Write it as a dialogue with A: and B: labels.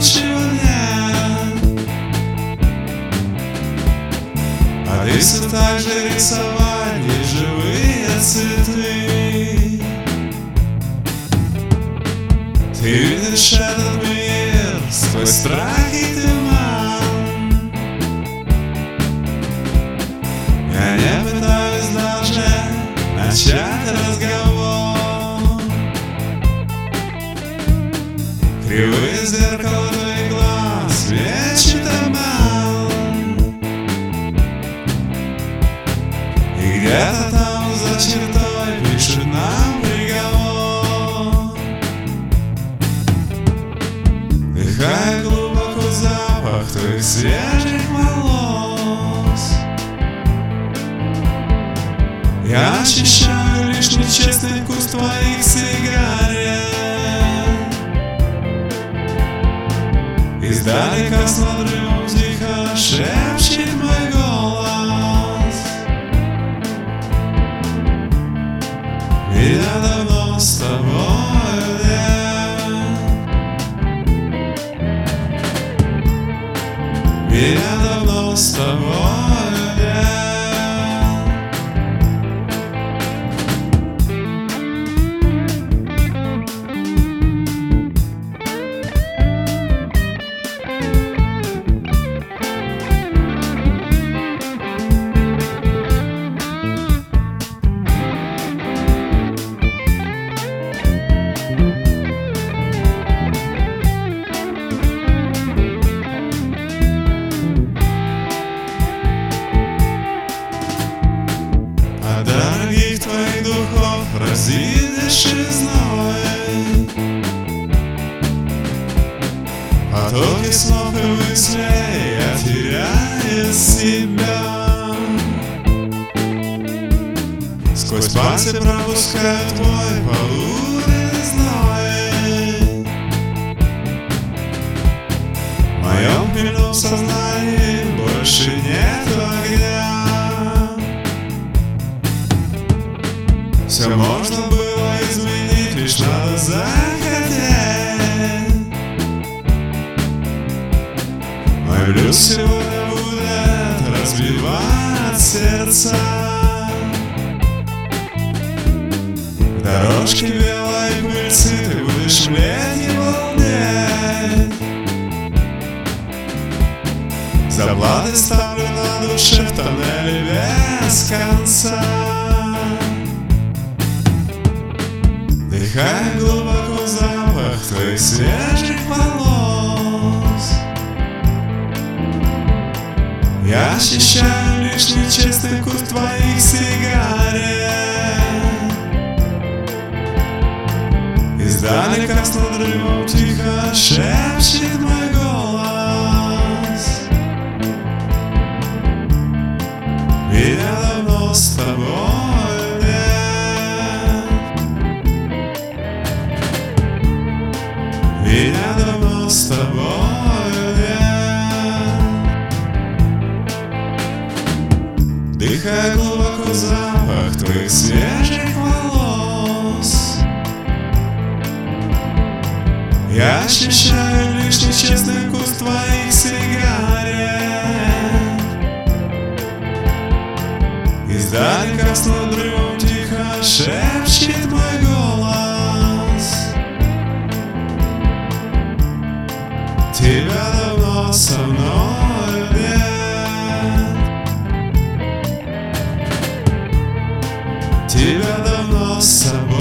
A: ничего нет, а ты все так же рисовать неживые цветы. Ты видишь этот мир сквозь страх и туман. Я не пытаюсь даже начать разговор. Кривые зеркала твоих глаз мечет обман. И где-то там за чертой пишет нам приговор. Вдыхая глубоко запах твоих свежих волос, я ощущаю лишь нечестный вкус твоих сигарет. Издалека с надрывом тихо шепчет мой голос. Меня давно с тобой нет. Меня давно с тобой нет. Дорогих твоих духов разидешь зной. Потоки снов и мыслей я теряю себя. Сквозь пальцы пропускаю твой полуденный зной. В моем пыльном сознании больше нет огня. Все можно было изменить, лишь надо захотеть. Мой блюз сегодня будет разбивать сердца. В дорожке белой пыльцы ты будешь млеть и волнеть. Заплаты ставлю на душе в тоннеле без конца. Вдыхая глубоко запах твоих свежих волос, я ощущаю лишь нечестный вкус твоих сигарет. Издалека с надрывом тихо шепчет мой голос. Меня давно с тобой нет. Меня давно с тобой нет. Вдыхая глубоко запах твоих свежих волос, я ощущаю лишь нечестный вкус твоих сигарет. Издалека с надрывом тихо шепчет мой голос. Тебя давно со мной нет. Тебя давно со мной.